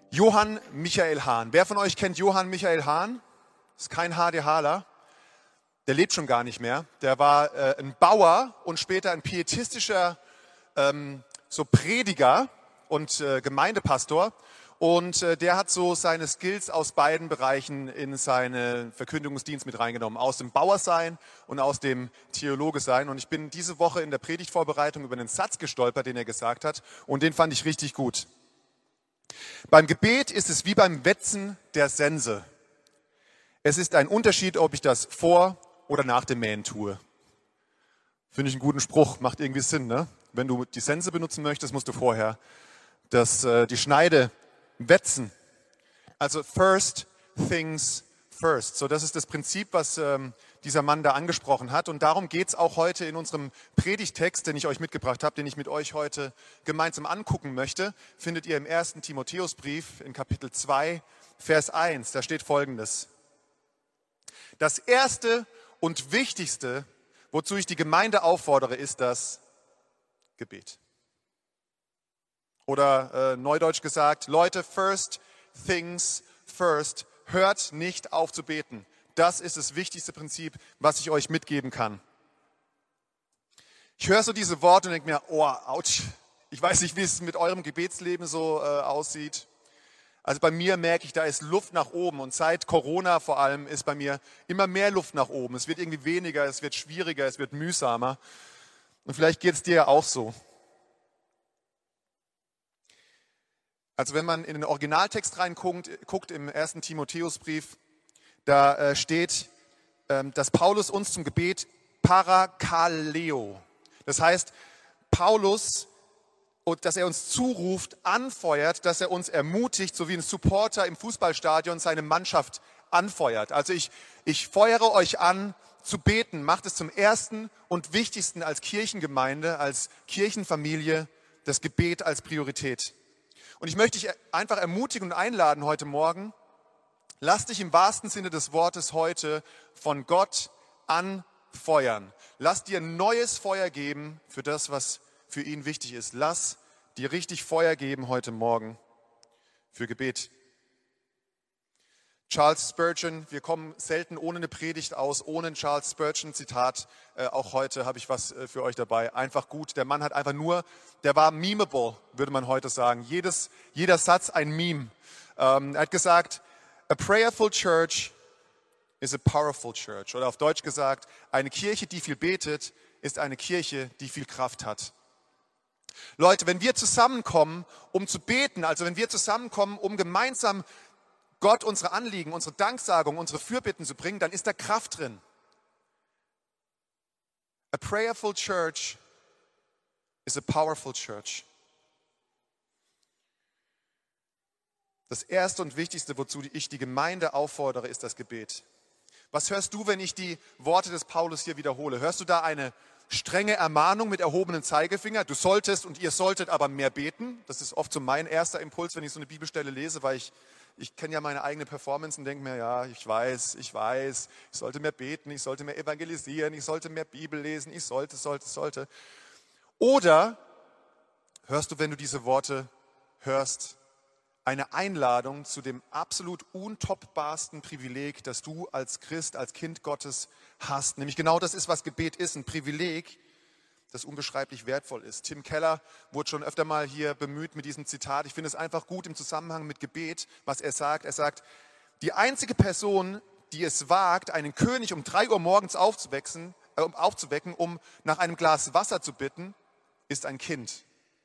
Johann Michael Hahn. Wer von euch kennt Johann Michael Hahn? Ist kein HDHler. Der lebt schon gar nicht mehr. Der war ein Bauer und später ein pietistischer so Prediger und Gemeindepastor. Und der hat so seine Skills aus beiden Bereichen in seinen Verkündigungsdienst mit reingenommen. Aus dem Bauersein und aus dem Theologesein. Und ich bin diese Woche in der Predigtvorbereitung über einen Satz gestolpert, den er gesagt hat. Und den fand ich richtig gut. Beim Gebet ist es wie beim Wetzen der Sense. Es ist ein Unterschied, ob ich das vor oder nach dem Mähen tue. Finde ich einen guten Spruch, macht irgendwie Sinn, ne? Wenn du die Sense benutzen möchtest, musst du vorher die Schneide wetzen. Also first things first. So, das ist das Prinzip, was dieser Mann da angesprochen hat. Und darum geht es auch heute in unserem Predigttext, den ich euch mitgebracht habe, den ich mit euch heute gemeinsam angucken möchte. Findet ihr im 1. Timotheusbrief in Kapitel 2, Vers 1. Da steht Folgendes. Das Erste und Wichtigste, wozu ich die Gemeinde auffordere, ist das Gebet. Oder neudeutsch gesagt, Leute, first things first. Hört nicht auf zu beten. Das ist das wichtigste Prinzip, was ich euch mitgeben kann. Ich höre so diese Worte und denke mir, oh, ouch. Ich weiß nicht, wie es mit eurem Gebetsleben so aussieht. Also bei mir merke ich, da ist Luft nach oben. Und seit Corona vor allem ist bei mir immer mehr Luft nach oben. Es wird irgendwie weniger, es wird schwieriger, es wird mühsamer. Und vielleicht geht es dir ja auch so. Also wenn man in den Originaltext reinguckt, im 1. Timotheusbrief, da steht, dass Paulus uns zum Gebet parakaleo, das heißt Paulus, dass er uns zuruft, anfeuert, dass er uns ermutigt, so wie ein Supporter im Fußballstadion seine Mannschaft anfeuert. Also ich feuere euch an zu beten, macht es zum ersten und wichtigsten als Kirchengemeinde, als Kirchenfamilie, das Gebet als Priorität. Und ich möchte dich einfach ermutigen und einladen heute Morgen, lass dich im wahrsten Sinne des Wortes heute von Gott anfeuern. Lass dir ein neues Feuer geben für das, was für ihn wichtig ist. Lass dir richtig Feuer geben heute Morgen für Gebet. Charles Spurgeon, wir kommen selten ohne eine Predigt aus, ohne ein Charles Spurgeon Zitat. Auch heute habe ich was für euch dabei. Einfach gut. Der Mann hat einfach nur, der war memeable, würde man heute sagen. Jeder Satz ein Meme. Er hat gesagt, a prayerful church is a powerful church. Oder auf Deutsch gesagt, eine Kirche, die viel betet, ist eine Kirche, die viel Kraft hat. Leute, wenn wir zusammenkommen, um zu beten, also wenn wir zusammenkommen, um gemeinsam Gott unsere Anliegen, unsere Danksagung, unsere Fürbitten zu bringen, dann ist da Kraft drin. A prayerful church is a powerful church. Das Erste und Wichtigste, wozu ich die Gemeinde auffordere, ist das Gebet. Was hörst du, wenn ich die Worte des Paulus hier wiederhole? Hörst du da eine strenge Ermahnung mit erhobenem Zeigefinger? Du solltest und ihr solltet aber mehr beten. Das ist oft so mein erster Impuls, wenn ich so eine Bibelstelle lese, weil ich kenne ja meine eigene Performance und denke mir, ja, ich weiß, ich sollte mehr beten, ich sollte mehr evangelisieren, ich sollte mehr Bibel lesen, ich sollte. Oder hörst du, wenn du diese Worte hörst, eine Einladung zu dem absolut untoppbarsten Privileg, das du als Christ, als Kind Gottes hast. Nämlich genau das ist, was Gebet ist, ein Privileg, das unbeschreiblich wertvoll ist. Tim Keller wurde schon öfter mal hier bemüht mit diesem Zitat. Ich finde es einfach gut im Zusammenhang mit Gebet, was er sagt. Er sagt, die einzige Person, die es wagt, einen König um 3 Uhr morgens aufzuwecken, um nach einem Glas Wasser zu bitten, ist ein Kind.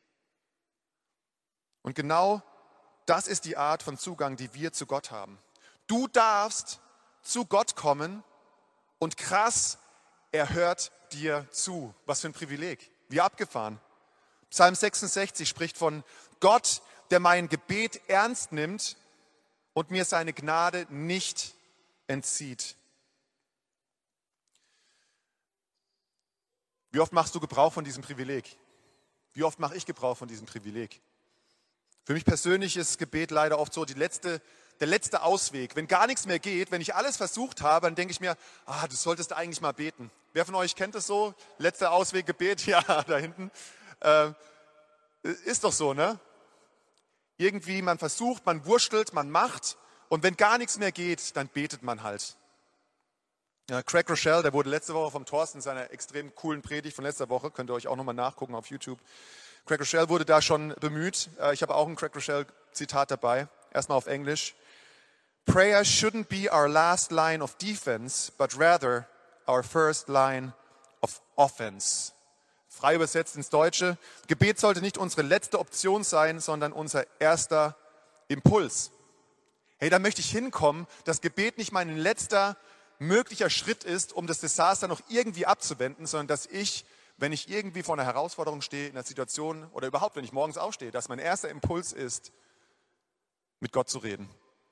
Und genau das ist die Art von Zugang, die wir zu Gott haben. Du darfst zu Gott kommen und krass, er hört dir zu. Was für ein Privileg. Wie abgefahren. Psalm 66 spricht von Gott, der mein Gebet ernst nimmt und mir seine Gnade nicht entzieht. Wie oft machst du Gebrauch von diesem Privileg? Wie oft mache ich Gebrauch von diesem Privileg? Für mich persönlich ist Gebet leider oft so der letzte Ausweg. Wenn gar nichts mehr geht, wenn ich alles versucht habe, dann denke ich mir, du solltest eigentlich mal beten. Wer von euch kennt das so? Letzter Ausweg, Gebet? Ja, da hinten. Ist doch so, ne? Irgendwie, man versucht, man wurschtelt, man macht und wenn gar nichts mehr geht, dann betet man halt. Ja, Craig Rochelle, der wurde letzte Woche vom Thorsten in seiner extrem coolen Predigt von letzter Woche, könnt ihr euch auch nochmal nachgucken auf YouTube. Craig Rochelle wurde da schon bemüht. Ich habe auch ein Craig Rochelle Zitat dabei, erstmal auf Englisch. Prayer shouldn't be our last line of defense, but rather our first line of offense. Frei übersetzt ins Deutsche. Gebet sollte nicht unsere letzte Option sein, sondern unser erster Impuls. Hey, da möchte ich hinkommen, dass Gebet nicht mein letzter möglicher Schritt ist, um das Desaster noch irgendwie abzuwenden, sondern dass ich, wenn ich irgendwie vor einer Herausforderung stehe, in einer Situation oder überhaupt, wenn ich morgens aufstehe, dass mein erster Impuls ist, mit Gott zu reden.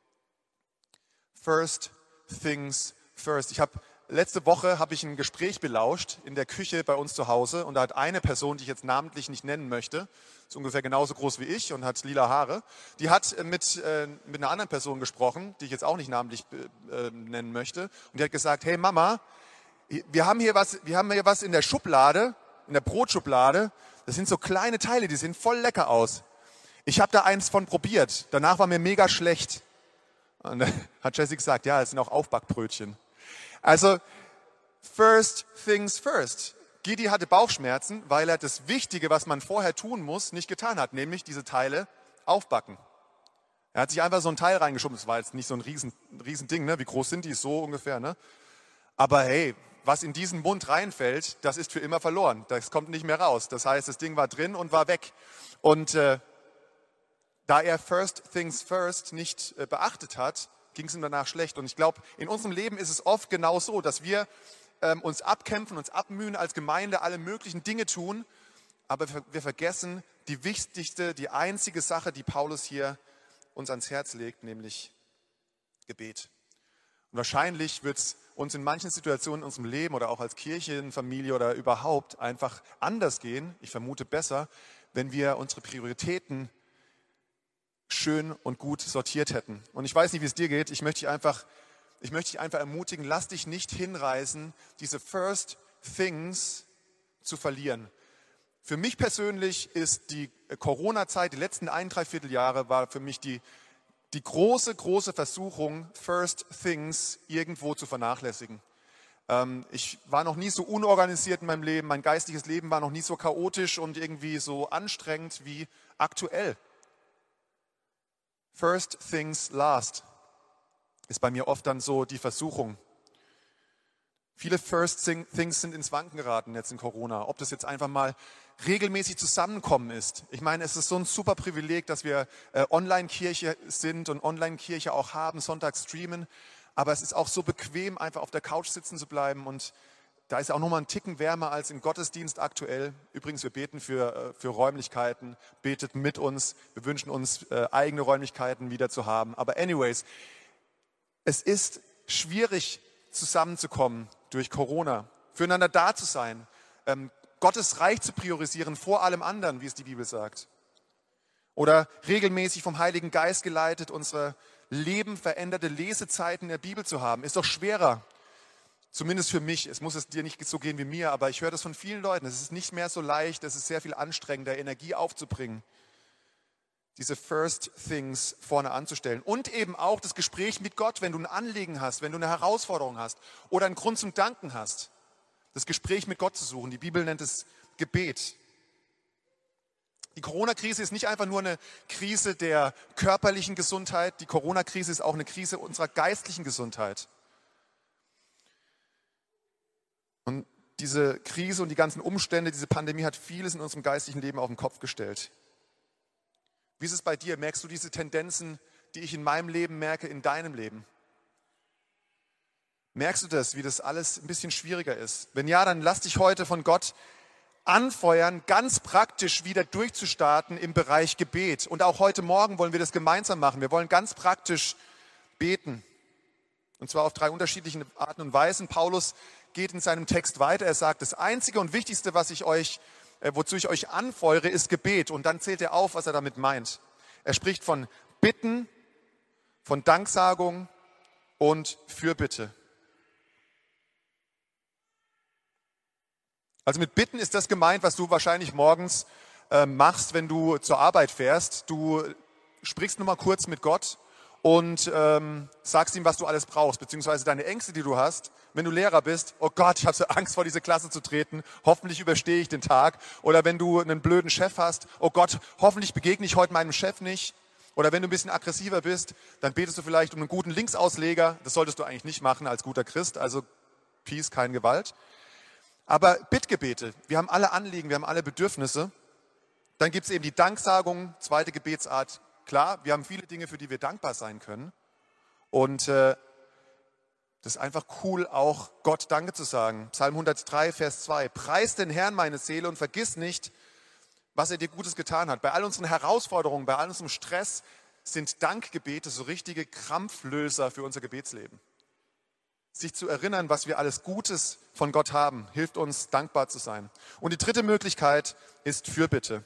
First things first. Letzte Woche habe ich ein Gespräch belauscht in der Küche bei uns zu Hause und da hat eine Person, die ich jetzt namentlich nicht nennen möchte, ist ungefähr genauso groß wie ich und hat lila Haare, die hat mit einer anderen Person gesprochen, die ich jetzt auch nicht namentlich nennen möchte und die hat gesagt, hey Mama, wir haben hier was in der Schublade, in der Brotschublade, das sind so kleine Teile, die sehen voll lecker aus. Ich habe da eins von probiert, danach war mir mega schlecht. Und dann hat Jessie gesagt, ja, es sind auch Aufbackbrötchen. Also, first things first. Gidi hatte Bauchschmerzen, weil er das Wichtige, was man vorher tun muss, nicht getan hat, nämlich diese Teile aufbacken. Er hat sich einfach so ein Teil reingeschoben, das war jetzt nicht so ein riesen Ding, ne? Wie groß sind die? So ungefähr, ne? Aber hey, was in diesen Mund reinfällt, das ist für immer verloren. Das kommt nicht mehr raus. Das heißt, das Ding war drin und war weg. Und da er first things first nicht beachtet hat, ging es ihm danach schlecht. Und ich glaube, in unserem Leben ist es oft genau so, dass wir uns abkämpfen, uns abmühen, als Gemeinde alle möglichen Dinge tun, aber wir vergessen die wichtigste, die einzige Sache, die Paulus hier uns ans Herz legt, nämlich Gebet. Und wahrscheinlich wird es uns in manchen Situationen in unserem Leben oder auch als Kirchenfamilie oder überhaupt einfach anders gehen, ich vermute besser, wenn wir unsere Prioritäten schön und gut sortiert hätten. Und ich weiß nicht, wie es dir geht. Ich möchte dich einfach ermutigen, lass dich nicht hinreißen, diese First Things zu verlieren. Für mich persönlich ist die Corona-Zeit, die letzten 1,75 Jahre, war für mich die große Versuchung, First Things irgendwo zu vernachlässigen. Ich war noch nie so unorganisiert in meinem Leben. Mein geistliches Leben war noch nie so chaotisch und irgendwie so anstrengend wie aktuell. First things last ist bei mir oft dann so die Versuchung. Viele First Things sind ins Wanken geraten jetzt in Corona. Ob das jetzt einfach mal regelmäßig Zusammenkommen ist. Ich meine, es ist so ein super Privileg, dass wir Online-Kirche sind und Online-Kirche auch haben, Sonntag streamen. Aber es ist auch so bequem, einfach auf der Couch sitzen zu bleiben und da ist auch nochmal ein Ticken wärmer als im Gottesdienst aktuell. Übrigens, wir beten für Räumlichkeiten, betet mit uns. Wir wünschen uns, eigene Räumlichkeiten wieder zu haben. Aber anyways, es ist schwierig, zusammenzukommen durch Corona, füreinander da zu sein, Gottes Reich zu priorisieren vor allem anderen, wie es die Bibel sagt. Oder regelmäßig vom Heiligen Geist geleitet, unsere Leben veränderte Lesezeiten der Bibel zu haben. Ist doch schwerer. Zumindest für mich, es muss es dir nicht so gehen wie mir, aber ich höre das von vielen Leuten. Es ist nicht mehr so leicht, es ist sehr viel anstrengender, Energie aufzubringen, diese First Things vorne anzustellen. Und eben auch das Gespräch mit Gott, wenn du ein Anliegen hast, wenn du eine Herausforderung hast oder einen Grund zum Danken hast, das Gespräch mit Gott zu suchen. Die Bibel nennt es Gebet. Die Corona-Krise ist nicht einfach nur eine Krise der körperlichen Gesundheit, die Corona-Krise ist auch eine Krise unserer geistlichen Gesundheit. Und diese Krise und die ganzen Umstände, diese Pandemie hat vieles in unserem geistlichen Leben auf den Kopf gestellt. Wie ist es bei dir? Merkst du diese Tendenzen, die ich in meinem Leben merke, in deinem Leben? Merkst du das, wie das alles ein bisschen schwieriger ist? Wenn ja, dann lass dich heute von Gott anfeuern, ganz praktisch wieder durchzustarten im Bereich Gebet. Und auch heute Morgen wollen wir das gemeinsam machen. Wir wollen ganz praktisch beten. Und zwar auf 3 unterschiedlichen Arten und Weisen. Paulus geht in seinem Text weiter. Er sagt, das Einzige und Wichtigste, wozu ich euch anfeuere, ist Gebet. Und dann zählt er auf, was er damit meint. Er spricht von Bitten, von Danksagung und Fürbitte. Also mit Bitten ist das gemeint, was du wahrscheinlich morgens machst, wenn du zur Arbeit fährst. Du sprichst nur mal kurz mit Gott und sagst ihm, was du alles brauchst, beziehungsweise deine Ängste, die du hast. Wenn du Lehrer bist, oh Gott, ich habe so Angst, vor diese Klasse zu treten, hoffentlich überstehe ich den Tag. Oder wenn du einen blöden Chef hast, oh Gott, hoffentlich begegne ich heute meinem Chef nicht. Oder wenn du ein bisschen aggressiver bist, dann betest du vielleicht um einen guten Linksausleger. Das solltest du eigentlich nicht machen als guter Christ, also Peace, keine Gewalt. Aber Bittgebete, wir haben alle Anliegen, wir haben alle Bedürfnisse. Dann gibt es eben die Danksagung, zweite Gebetsart. Klar, wir haben viele Dinge, für die wir dankbar sein können. Und das ist einfach cool, auch Gott Danke zu sagen. Psalm 103, Vers 2. Preis den Herrn, meine Seele, und vergiss nicht, was er dir Gutes getan hat. Bei all unseren Herausforderungen, bei all unserem Stress sind Dankgebete so richtige Krampflöser für unser Gebetsleben. Sich zu erinnern, was wir alles Gutes von Gott haben, hilft uns, dankbar zu sein. Und die dritte Möglichkeit ist Fürbitte.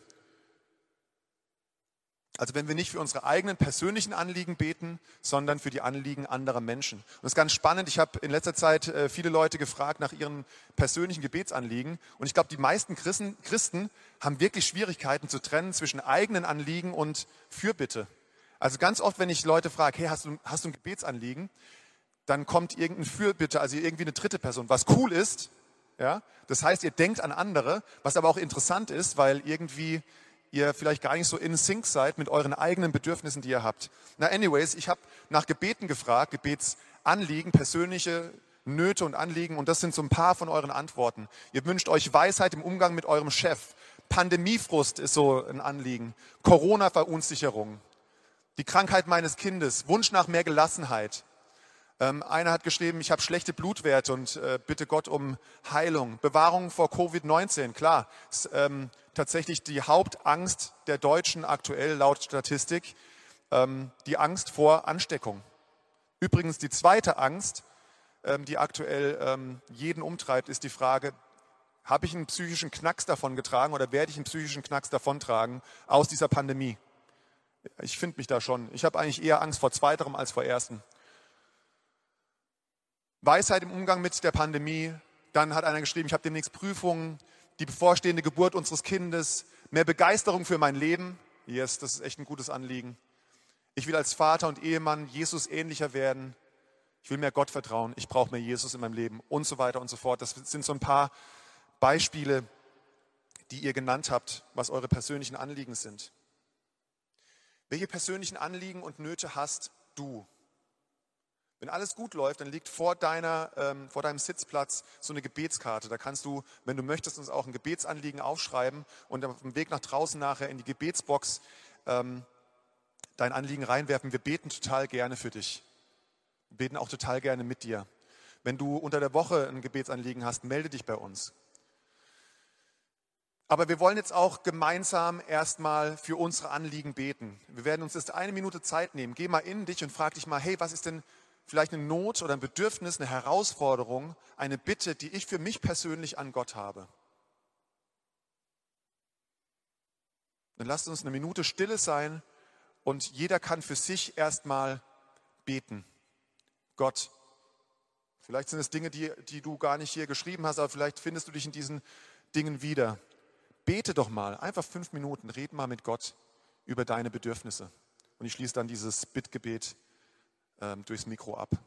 Also wenn wir nicht für unsere eigenen persönlichen Anliegen beten, sondern für die Anliegen anderer Menschen. Und das ist ganz spannend. Ich habe in letzter Zeit viele Leute gefragt nach ihren persönlichen Gebetsanliegen. Und ich glaube, die meisten Christen haben wirklich Schwierigkeiten zu trennen zwischen eigenen Anliegen und Fürbitte. Also ganz oft, wenn ich Leute frage, hey, hast du ein Gebetsanliegen? Dann kommt irgendein Fürbitte, also irgendwie eine dritte Person, was cool ist. Ja? Das heißt, ihr denkt an andere, was aber auch interessant ist, weil irgendwie ihr vielleicht gar nicht so in Sync seid mit euren eigenen Bedürfnissen, die ihr habt. Na anyways, ich habe nach Gebeten gefragt, Gebetsanliegen, persönliche Nöte und Anliegen, und das sind so ein paar von euren Antworten. Ihr wünscht euch Weisheit im Umgang mit eurem Chef. Pandemiefrust ist so ein Anliegen. Corona-Verunsicherung. Die Krankheit meines Kindes. Wunsch nach mehr Gelassenheit. Einer hat geschrieben, ich habe schlechte Blutwerte und bitte Gott um Heilung. Bewahrung vor Covid-19, klar, ist tatsächlich die Hauptangst der Deutschen aktuell laut Statistik, die Angst vor Ansteckung. Übrigens die zweite Angst, die aktuell jeden umtreibt, ist die Frage, habe ich einen psychischen Knacks davongetragen oder werde ich einen psychischen Knacks davontragen aus dieser Pandemie? Ich finde mich da schon. Ich habe eigentlich eher Angst vor zweiterem als vor ersten. Weisheit im Umgang mit der Pandemie. Dann hat einer geschrieben, ich habe demnächst Prüfungen, die bevorstehende Geburt unseres Kindes, mehr Begeisterung für mein Leben. Yes, das ist echt ein gutes Anliegen. Ich will als Vater und Ehemann Jesus ähnlicher werden. Ich will mehr Gott vertrauen. Ich brauche mehr Jesus in meinem Leben und so weiter und so fort. Das sind so ein paar Beispiele, die ihr genannt habt, was eure persönlichen Anliegen sind. Welche persönlichen Anliegen und Nöte hast du? Wenn alles gut läuft, dann liegt vor deinem Sitzplatz so eine Gebetskarte. Da kannst du, wenn du möchtest, uns auch ein Gebetsanliegen aufschreiben und auf dem Weg nach draußen nachher in die Gebetsbox dein Anliegen reinwerfen. Wir beten total gerne für dich. Wir beten auch total gerne mit dir. Wenn du unter der Woche ein Gebetsanliegen hast, melde dich bei uns. Aber wir wollen jetzt auch gemeinsam erstmal für unsere Anliegen beten. Wir werden uns jetzt 1 Minute Zeit nehmen. Geh mal in dich und frag dich mal, hey, was ist denn vielleicht eine Not oder ein Bedürfnis, eine Herausforderung, eine Bitte, die ich für mich persönlich an Gott habe. Dann lasst uns 1 Minute Stille sein und jeder kann für sich erstmal beten. Gott, vielleicht sind es Dinge, die du gar nicht hier geschrieben hast, aber vielleicht findest du dich in diesen Dingen wieder. Bete doch mal, einfach 5 Minuten, red mal mit Gott über deine Bedürfnisse. Und ich schließe dann dieses Bittgebet durchs Mikro ab.